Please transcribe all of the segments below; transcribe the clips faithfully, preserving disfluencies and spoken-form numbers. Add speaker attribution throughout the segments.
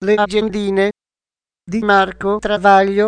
Speaker 1: Le agendine di Marco Travaglio.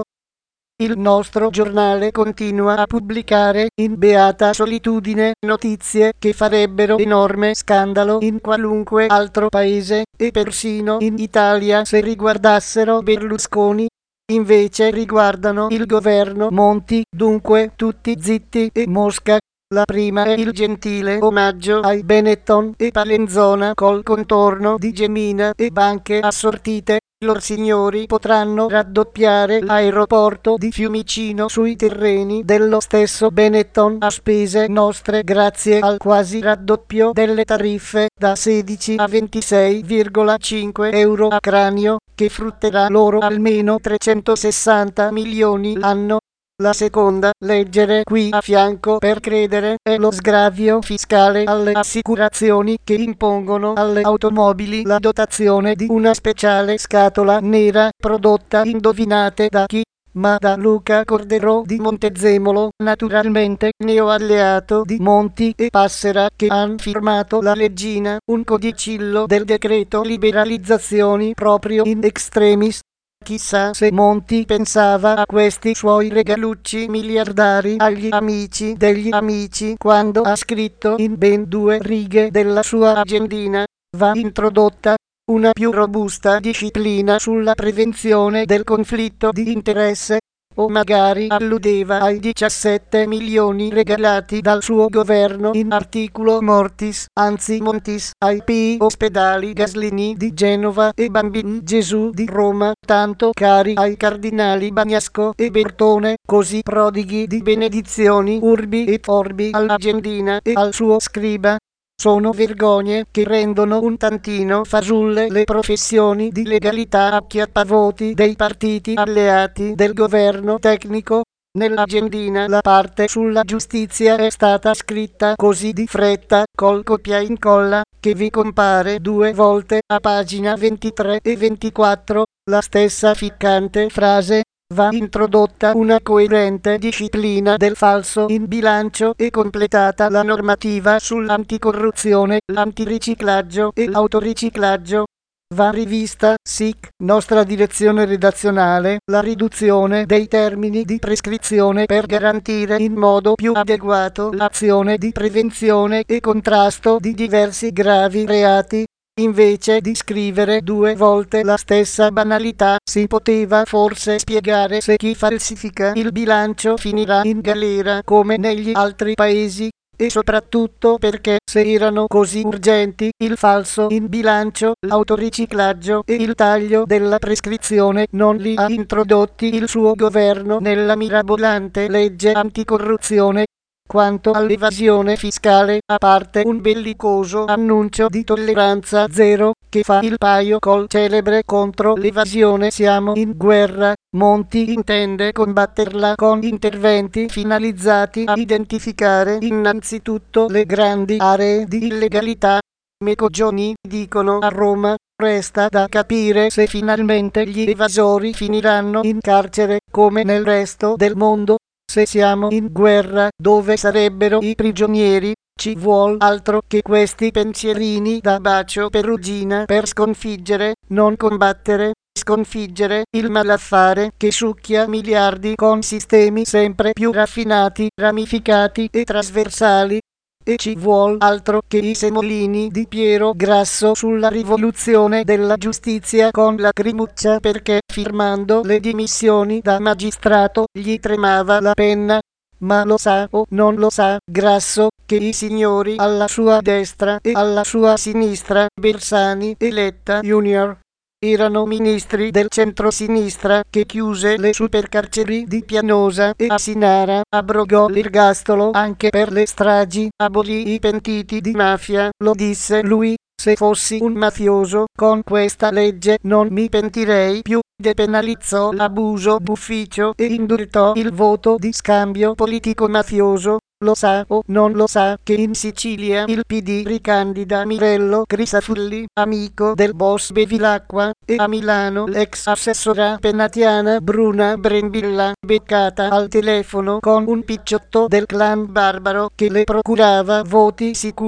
Speaker 1: Il nostro giornale continua a pubblicare in beata solitudine notizie che farebbero enorme scandalo in qualunque altro paese e persino in Italia se riguardassero Berlusconi. Invece riguardano il governo Monti, dunque tutti zitti e mosca. La prima è il gentile omaggio ai Benetton e Palenzona col contorno di Gemina e banche assortite. Lor signori potranno raddoppiare l'aeroporto di Fiumicino sui terreni dello stesso Benetton a spese nostre grazie al quasi raddoppio delle tariffe da sedici a ventisei virgola cinque euro a cranio, che frutterà loro almeno trecentosessanta milioni l'anno. La seconda, leggere qui a fianco per credere, è lo sgravio fiscale alle assicurazioni che impongono alle automobili la dotazione di una speciale scatola nera prodotta indovinate da chi? Ma da Luca Corderò di Montezemolo, naturalmente neoalleato di Monti e Passera, che han firmato la leggina, un codicillo del decreto liberalizzazioni proprio in extremis. Chissà se Monti pensava a questi suoi regalucci miliardari agli amici degli amici quando ha scritto in ben due righe della sua agendina: va introdotta una più robusta disciplina sulla prevenzione del conflitto di interesse. O magari alludeva ai diciassette milioni regalati dal suo governo in articulo mortis, anzi montis, ai P ospedali Gaslini di Genova e Bambini Gesù di Roma, tanto cari ai cardinali Bagnasco e Bertone, così prodighi di benedizioni urbi et orbi all'agendina e al suo scriba. Sono vergogne che rendono un tantino fasulle le professioni di legalità acchiappavoti dei partiti alleati del governo tecnico. Nell'agendina la parte sulla giustizia è stata scritta così di fretta, col copia e incolla, che vi compare due volte a pagina ventitré e ventiquattro, la stessa ficcante frase: va introdotta una coerente disciplina del falso in bilancio e completata la normativa sull'anticorruzione, l'antiriciclaggio e l'autoriciclaggio. Va rivista, sic, nostra direzione redazionale, la riduzione dei termini di prescrizione per garantire in modo più adeguato l'azione di prevenzione e contrasto di diversi gravi reati. Invece di scrivere due volte la stessa banalità, si poteva forse spiegare se chi falsifica il bilancio finirà in galera come negli altri paesi, e soprattutto perché se erano così urgenti il falso in bilancio, l'autoriciclaggio e il taglio della prescrizione non li ha introdotti il suo governo nella mirabolante legge anticorruzione. Quanto all'evasione fiscale, a parte un bellicoso annuncio di tolleranza zero che fa il paio col celebre contro l'evasione siamo in guerra, Monti intende combatterla con interventi finalizzati a identificare innanzitutto le grandi aree di illegalità. Me coglioni, dicono a Roma. Resta da capire se finalmente gli evasori finiranno in carcere come nel resto del mondo. Se siamo in guerra, dove sarebbero i prigionieri? Ci vuol altro che questi pensierini da bacio perugina per sconfiggere, non combattere, sconfiggere il malaffare che succhia miliardi con sistemi sempre più raffinati, ramificati e trasversali. E ci vuol altro che i semolini di Piero Grasso sulla rivoluzione della giustizia con la crimuccia perché, firmando le dimissioni da magistrato, gli tremava la penna. Ma lo sa o non lo sa Grasso che i signori alla sua destra e alla sua sinistra, Bersani e Letta Junior, erano ministri del centro-sinistra che chiuse le supercarceri di Pianosa e Asinara, abrogò l'ergastolo anche per le stragi, abolì i pentiti di mafia, lo disse lui: se fossi un mafioso, con questa legge non mi pentirei più. Depenalizzò l'abuso d'ufficio e indultò il voto di scambio politico-mafioso. Lo sa o non lo sa che in Sicilia il P D ricandida Mirello Crisafulli, amico del boss Bevilacqua, e a Milano l'ex assessora penatiana Bruna Brembilla, beccata al telefono con un picciotto del clan barbaro che le procurava voti sicuri.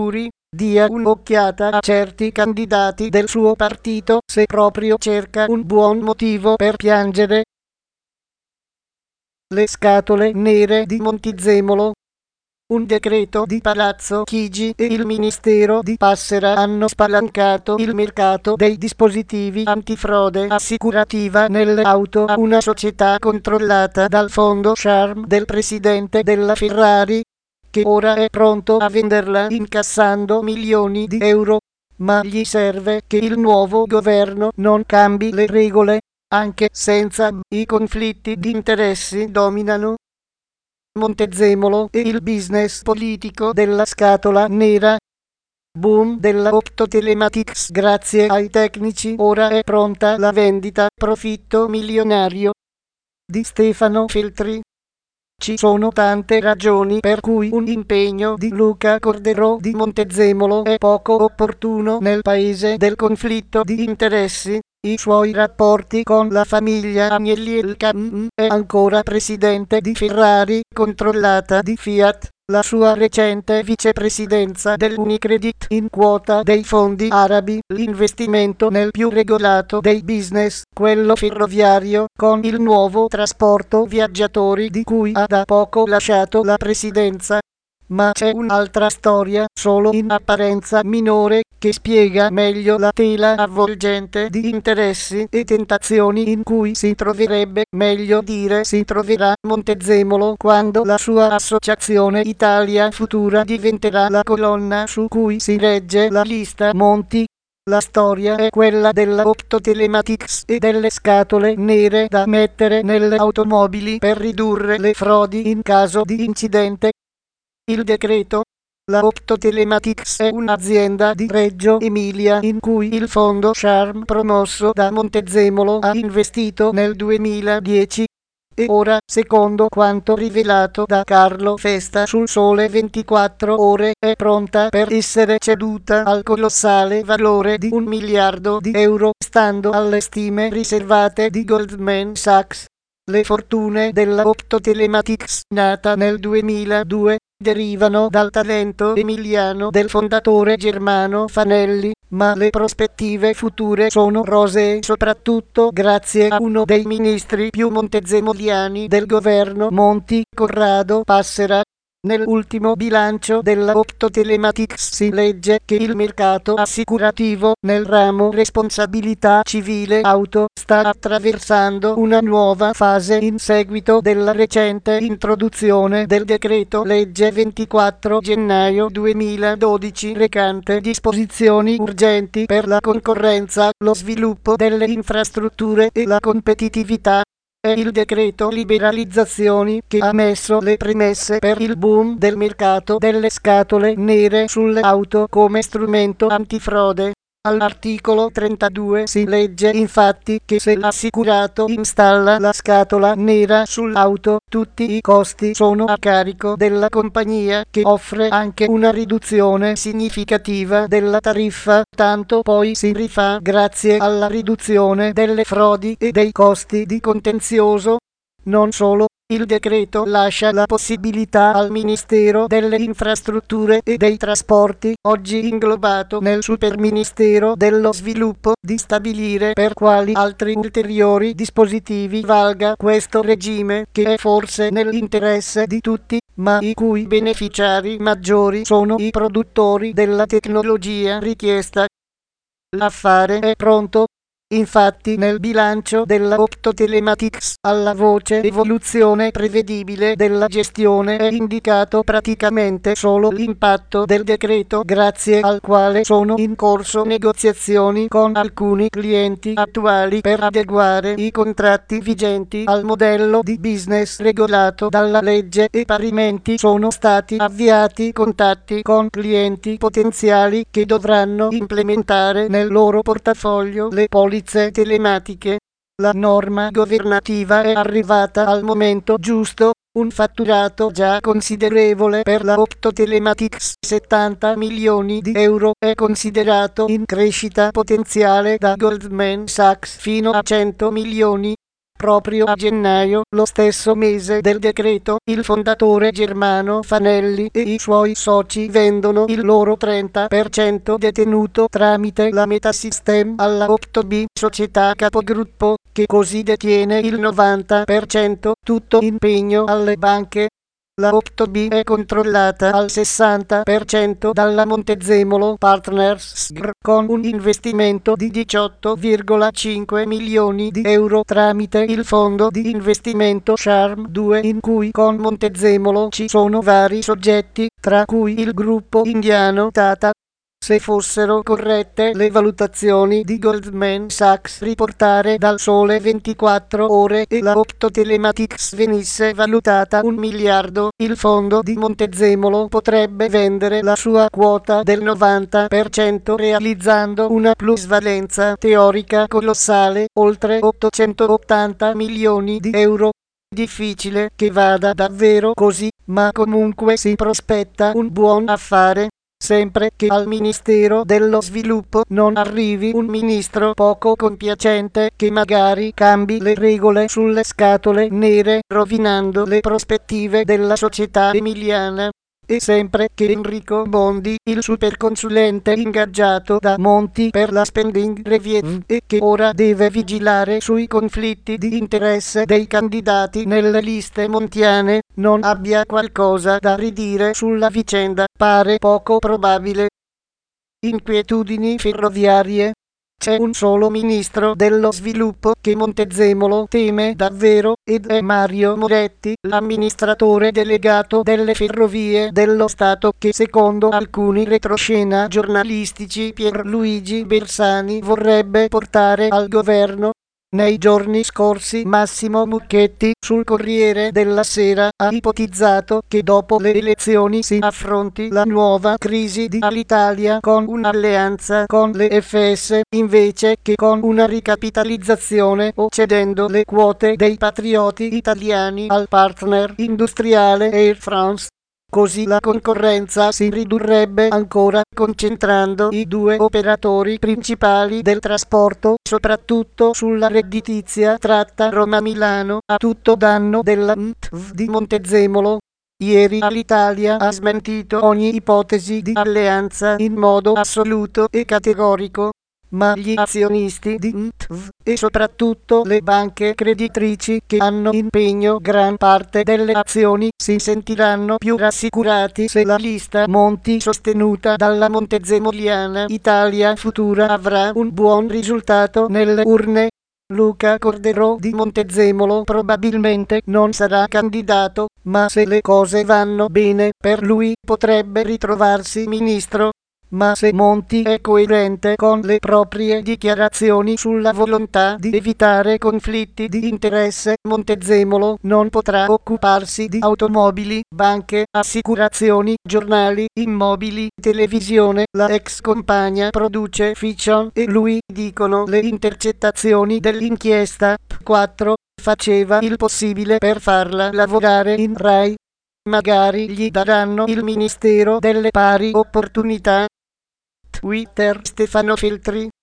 Speaker 1: dia un'occhiata a certi candidati del suo partito se proprio cerca un buon motivo per piangere. Le scatole nere di Montezemolo. Un decreto di Palazzo Chigi e il Ministero di Passera hanno spalancato il mercato dei dispositivi antifrode assicurativa nelle auto a una società controllata dal fondo Charm del presidente della Ferrari, che ora è pronto a venderla incassando milioni di euro, ma gli serve che il nuovo governo non cambi le regole, anche senza i conflitti di interessi dominano Montezemolo e il business politico della scatola nera. Boom della Optotelematics, grazie ai tecnici ora è pronta la vendita, profitto milionario di Stefano Feltri. Ci sono tante ragioni per cui un impegno di Luca Cordero di Montezemolo è poco opportuno nel paese del conflitto di interessi. I suoi rapporti con la famiglia Agnelli El Cam è ancora presidente di Ferrari, controllata di Fiat. La sua recente vicepresidenza dell'Unicredit in quota dei fondi arabi, l'investimento nel più regolato dei business, quello ferroviario, con il nuovo trasporto viaggiatori di cui ha da poco lasciato la presidenza. Ma c'è un'altra storia, solo in apparenza minore, che spiega meglio la tela avvolgente di interessi e tentazioni in cui si troverebbe, meglio dire si troverà, Montezemolo quando la sua associazione Italia Futura diventerà la colonna su cui si regge la lista Monti. La storia è quella della Optotelematics e delle scatole nere da mettere nelle automobili per ridurre le frodi in caso di incidente. Il decreto. La Optotelematics è un'azienda di Reggio Emilia in cui il fondo Charm promosso da Montezemolo ha investito nel duemiladieci e ora, secondo quanto rivelato da Carlo Festa sul Sole ventiquattro Ore, è pronta per essere ceduta al colossale valore di un miliardo di euro, stando alle stime riservate di Goldman Sachs. Le fortune della Optotelematics, nata nel duemiladue, derivano dal talento emiliano del fondatore Germano Fanelli, ma le prospettive future sono rosee soprattutto grazie a uno dei ministri più montezemoliani del governo Monti, Corrado Passera. Nell'ultimo bilancio della Optotelematics si legge che il mercato assicurativo nel ramo responsabilità civile auto sta attraversando una nuova fase in seguito della recente introduzione del decreto legge ventiquattro gennaio duemiladodici recante disposizioni urgenti per la concorrenza, lo sviluppo delle infrastrutture e la competitività. È il decreto liberalizzazioni che ha messo le premesse per il boom del mercato delle scatole nere sulle auto come strumento antifrode. All'articolo trentadue si legge infatti che se l'assicurato installa la scatola nera sull'auto, tutti i costi sono a carico della compagnia, che offre anche una riduzione significativa della tariffa, tanto poi si rifà grazie alla riduzione delle frodi e dei costi di contenzioso. Non solo, il decreto lascia la possibilità al Ministero delle Infrastrutture e dei Trasporti, oggi inglobato nel Superministero dello Sviluppo, di stabilire per quali altri ulteriori dispositivi valga questo regime, che è forse nell'interesse di tutti, ma i cui beneficiari maggiori sono i produttori della tecnologia richiesta. L'affare è pronto. Infatti nel bilancio della Optotelematics, alla voce evoluzione prevedibile della gestione, è indicato praticamente solo l'impatto del decreto, grazie al quale sono in corso negoziazioni con alcuni clienti attuali per adeguare i contratti vigenti al modello di business regolato dalla legge, e parimenti sono stati avviati contatti con clienti potenziali che dovranno implementare nel loro portafoglio le polizze telematiche. La norma governativa è arrivata al momento giusto, un fatturato già considerevole per la Optotelematics, settanta milioni di euro, è considerato in crescita potenziale da Goldman Sachs fino a cento milioni. Proprio a gennaio, lo stesso mese del decreto, il fondatore Germano Fanelli e i suoi soci vendono il loro trenta per cento detenuto tramite la Metasystem alla otto B, società capogruppo, che così detiene il novanta per cento, tutto impegno alle banche. La otto B è controllata al sessanta per cento dalla Montezemolo Partners S G R, con un investimento di diciotto virgola cinque milioni di euro tramite il fondo di investimento Charm due, in cui con Montezemolo ci sono vari soggetti, tra cui il gruppo indiano Tata. Se fossero corrette le valutazioni di Goldman Sachs riportate dal Sole ventiquattro Ore e la Opto Telematics venisse valutata un miliardo, il fondo di Montezemolo potrebbe vendere la sua quota del novanta per cento realizzando una plusvalenza teorica colossale, oltre ottocentottanta milioni di euro. Difficile che vada davvero così, ma comunque si prospetta un buon affare. Sempre che al Ministero dello Sviluppo non arrivi un ministro poco compiacente che magari cambi le regole sulle scatole nere, rovinando le prospettive della società emiliana. E sempre che Enrico Bondi, il superconsulente ingaggiato da Monti per la spending review e che ora deve vigilare sui conflitti di interesse dei candidati nelle liste montiane, non abbia qualcosa da ridire sulla vicenda, pare poco probabile. Inquietudini ferroviarie. C'è un solo ministro dello sviluppo che Montezemolo teme davvero ed è Mario Moretti, l'amministratore delegato delle Ferrovie dello Stato che secondo alcuni retroscena giornalistici Pierluigi Bersani vorrebbe portare al governo. Nei giorni scorsi Massimo Mucchetti sul Corriere della Sera ha ipotizzato che dopo le elezioni si affronti la nuova crisi di Alitalia con un'alleanza con le F S invece che con una ricapitalizzazione o cedendo le quote dei patrioti italiani al partner industriale Air France. Così la concorrenza si ridurrebbe ancora, concentrando i due operatori principali del trasporto, soprattutto sulla redditizia tratta Roma-Milano, a tutto danno della M T V di Montezemolo. Ieri Alitalia ha smentito ogni ipotesi di alleanza in modo assoluto e categorico. Ma gli azionisti di M T V e soprattutto le banche creditrici che hanno in pegno gran parte delle azioni si sentiranno più rassicurati se la lista Monti sostenuta dalla montezemoliana Italia Futura avrà un buon risultato nelle urne. Luca Corderò di Montezemolo probabilmente non sarà candidato, ma se le cose vanno bene per lui potrebbe ritrovarsi ministro. Ma se Monti è coerente con le proprie dichiarazioni sulla volontà di evitare conflitti di interesse, Montezemolo non potrà occuparsi di automobili, banche, assicurazioni, giornali, immobili, televisione. La ex compagna produce fiction e lui, dicono le intercettazioni dell'inchiesta P quattro, faceva il possibile per farla lavorare in Rai. Magari gli daranno il Ministero delle Pari Opportunità. Twitter Stefano Feltri